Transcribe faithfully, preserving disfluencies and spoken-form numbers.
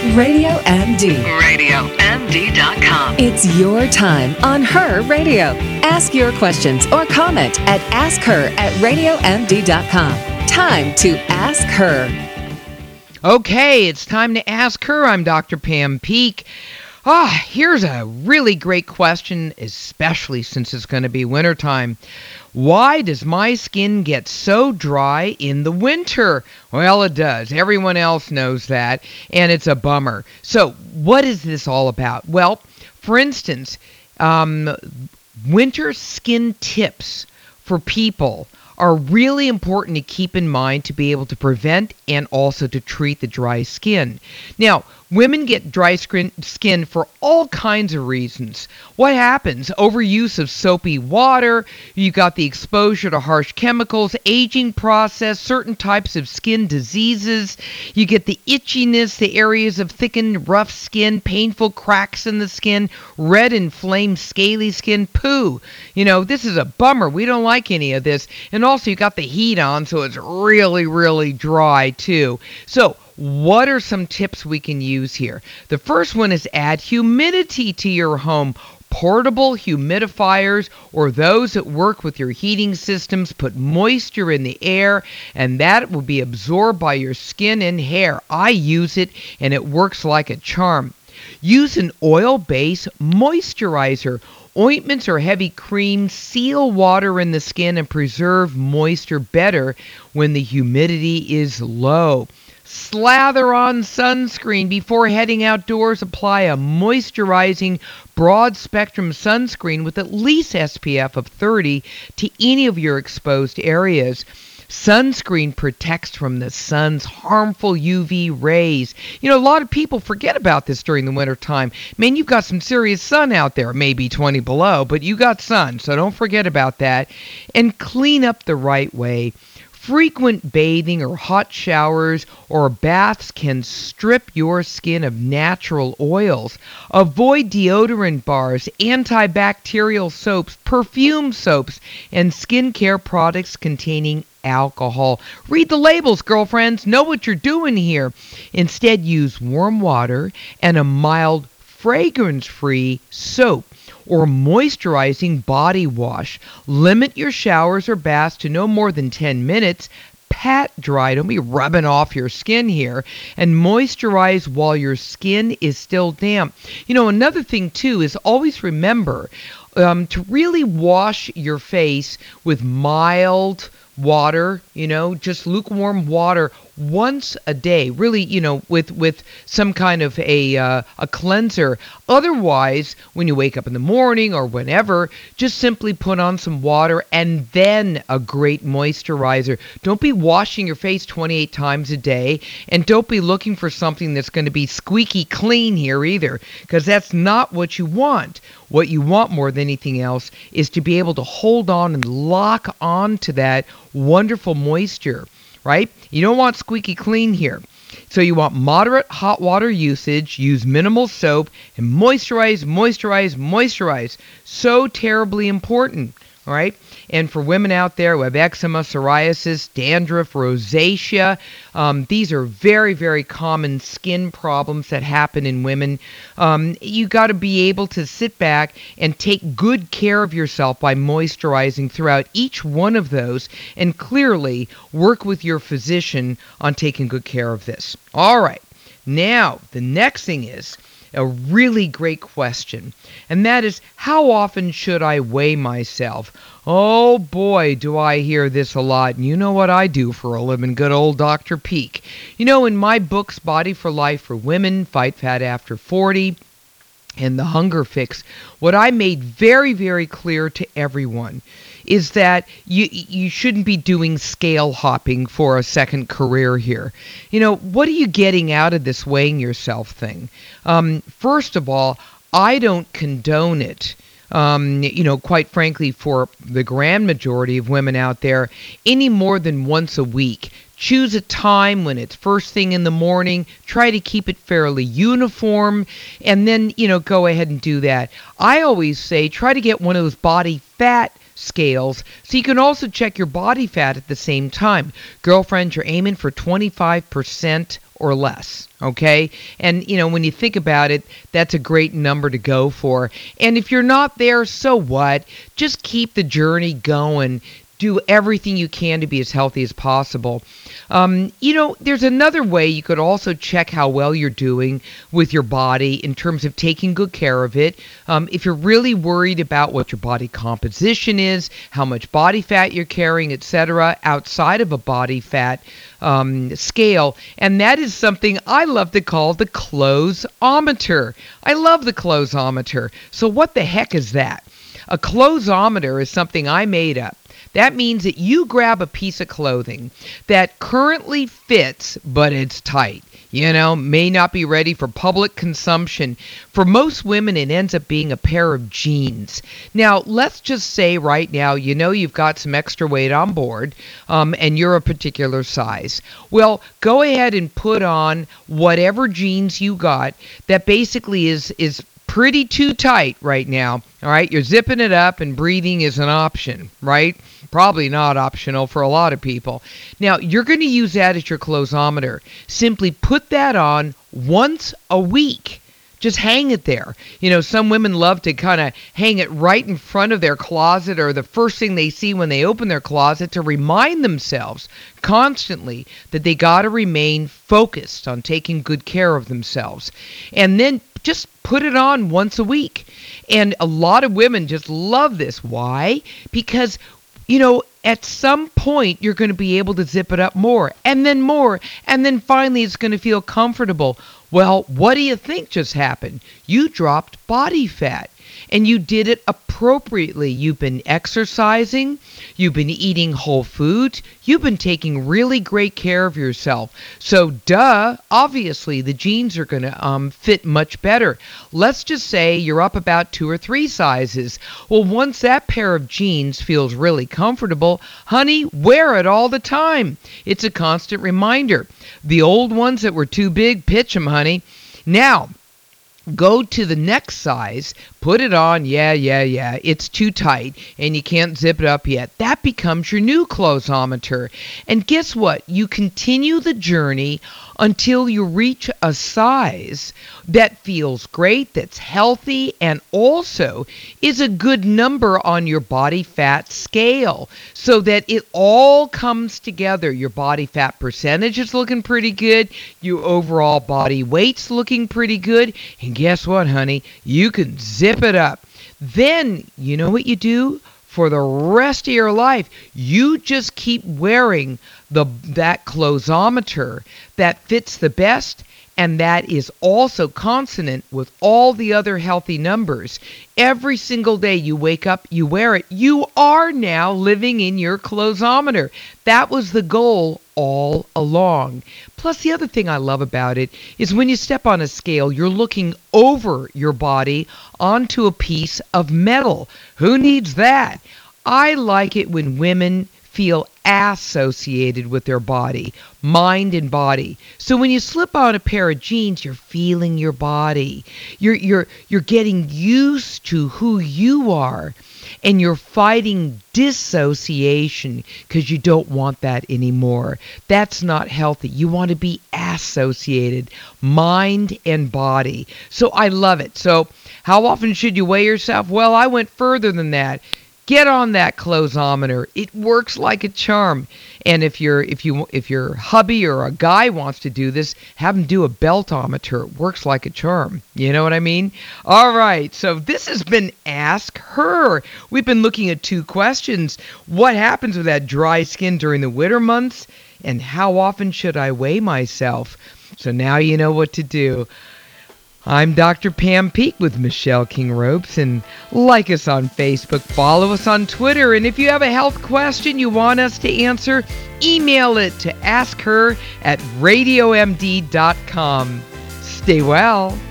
Radio M D. radio M D dot com. It's your time on Her Radio. Ask your questions or comment at ask her at radio M D dot com. Time to ask her. Okay, it's time to ask her. I'm Doctor Pam Peek. Ah, here's a really great question, especially since it's going to be wintertime. Why does my skin get so dry in the winter? Well, it does. Everyone else knows that, and it's a bummer. So, what is this all about? Well, for instance, um, winter skin tips for people are really important to keep in mind to be able to prevent and also to treat the dry skin. Now, women get dry skin for all kinds of reasons. What happens? Overuse of soapy water, you got the exposure to harsh chemicals, aging process, certain types of skin diseases, you get the itchiness, the areas of thickened, rough skin, painful cracks in the skin, red, inflamed, scaly skin, poo. You know, this is a bummer. We don't like any of this. And also you got the heat on, so it's really, really dry too. So, what are some tips we can use here? The first one is add humidity to your home. Portable humidifiers or those that work with your heating systems put moisture in the air, and that will be absorbed by your skin and hair. I use it, and it works like a charm. Use an oil-based moisturizer. Ointments or heavy creams seal water in the skin and preserve moisture better when the humidity is low. Slather on sunscreen before heading outdoors. Apply a moisturizing broad-spectrum sunscreen with at least S P F of thirty to any of your exposed areas. Sunscreen protects from the sun's harmful U V rays. You know, a lot of people forget about this during the winter time. Man, you've got some serious sun out there, maybe twenty below, but you got sun, so don't forget about that. And clean up the right way. Frequent bathing or hot showers or baths can strip your skin of natural oils. Avoid deodorant bars, antibacterial soaps, perfume soaps, and skincare products containing alcohol. Read the labels, girlfriends. Know what you're doing here. Instead, use warm water and a mild fragrance-free soap or moisturizing body wash. Limit your showers or baths to no more than ten minutes. Pat dry, don't be rubbing off your skin here, and moisturize while your skin is still damp. You know, another thing too is always remember um, to really wash your face with mild water, you know, just lukewarm water once a day, really, you know, with with some kind of a uh, a cleanser. Otherwise, when you wake up in the morning or whenever, just simply put on some water and then a great moisturizer. Don't be washing your face twenty-eight times a day, and don't be looking for something that's going to be squeaky clean here either, because that's not what you want. What you want more than anything else is to be able to hold on and lock on to that wonderful moisture, right? You don't want squeaky clean here. So you want moderate hot water usage, use minimal soap, and moisturize, moisturize, moisturize. So terribly important, all right? And for women out there who have eczema, psoriasis, dandruff, rosacea, um, these are very, very common skin problems that happen in women. Um, you got to be able to sit back and take good care of yourself by moisturizing throughout each one of those, and clearly work with your physician on taking good care of this. All right. Now, the next thing is a really great question, and that is, how often should I weigh myself? Oh boy, do I hear this a lot, and you know what I do for a living, good old Doctor Peek. You know, in my books, Body for Life for Women, Fight Fat After forty, and The Hunger Fix, what I made very, very clear to everyone is that you you shouldn't be doing scale hopping for a second career here. You know, what are you getting out of this weighing yourself thing? Um, first of all, I don't condone it. Um, you know, quite frankly, for the grand majority of women out there, any more than once a week. Choose a time when it's first thing in the morning. Try to keep it fairly uniform, and then, you know, go ahead and do that. I always say try to get one of those body fat scales so you can also check your body fat at the same time. Girlfriends, you're aiming for twenty-five percent or less. Okay. And, you know, when you think about it, that's a great number to go for. And if you're not there, so what? Just keep the journey going. Do everything you can to be as healthy as possible. Um, you know, there's another way you could also check how well you're doing with your body in terms of taking good care of it. Um, if you're really worried about what your body composition is, how much body fat you're carrying, et cetera, outside of a body fat um, scale, and that is something I love to call the closeometer. I love the closeometer. So what the heck is that? A closeometer is something I made up. That means that you grab a piece of clothing that currently fits, but it's tight. You know, may not be ready for public consumption. For most women, it ends up being a pair of jeans. Now, let's just say right now, you know you've got some extra weight on board, um, and you're a particular size. Well, go ahead and put on whatever jeans you got that basically is is pretty too tight right now. All right, you're zipping it up and breathing is an option, right? Probably not optional for a lot of people. Now, you're going to use that as your closeometer. Simply put that on once a week. Just hang it there. You know, some women love to kind of hang it right in front of their closet or the first thing they see when they open their closet to remind themselves constantly that they got to remain focused on taking good care of themselves. And then just put it on once a week. And a lot of women just love this. Why? Because, you know, at some point you're going to be able to zip it up more and then more. And then finally it's going to feel comfortable. Well, what do you think just happened? You dropped body fat. And you did it appropriately. You've been exercising. You've been eating whole foods. You've been taking really great care of yourself. So, duh, obviously, the jeans are going to um, fit much better. Let's just say you're up about two or three sizes. Well, once that pair of jeans feels really comfortable, honey, wear it all the time. It's a constant reminder. The old ones that were too big, pitch them, honey. Now, go to the next size, put it on, yeah, yeah, yeah, it's too tight, and you can't zip it up yet. That becomes your new closeometer. And guess what? You continue the journey until you reach a size that feels great, that's healthy, and also is a good number on your body fat scale so that it all comes together. Your body fat percentage is looking pretty good. Your overall body weight's looking pretty good. And guess what, honey? You can zip it up. Then, you know what you do? For the rest of your life, you just keep wearing the that closeometer that fits the best, and that is also consonant with all the other healthy numbers. Every single day you wake up, you wear it. You are now living in your closeometer. That was the goal all along. Plus, the other thing I love about it is when you step on a scale, you're looking over your body onto a piece of metal. Who needs that? I like it when women feel associated with their body, mind and body. So when you slip on a pair of jeans, you're feeling your body. You're you're you're getting used to who you are, and you're fighting dissociation because you don't want that anymore. That's not healthy. You want to be associated, mind and body. So I love it. So how often should you weigh yourself? Well, I went further than that. Get on that closeometer. It works like a charm. And if you're if you if your hubby or a guy wants to do this, have him do a beltometer. It works like a charm. You know what I mean? All right. So this has been Ask Her. We've been looking at two questions. What happens with that dry skin during the winter months? And how often should I weigh myself? So now you know what to do. I'm Doctor Pam Peek with Michelle King Ropes, and like us on Facebook, follow us on Twitter, and if you have a health question you want us to answer, email it to ask her at radio m d dot com. Stay well.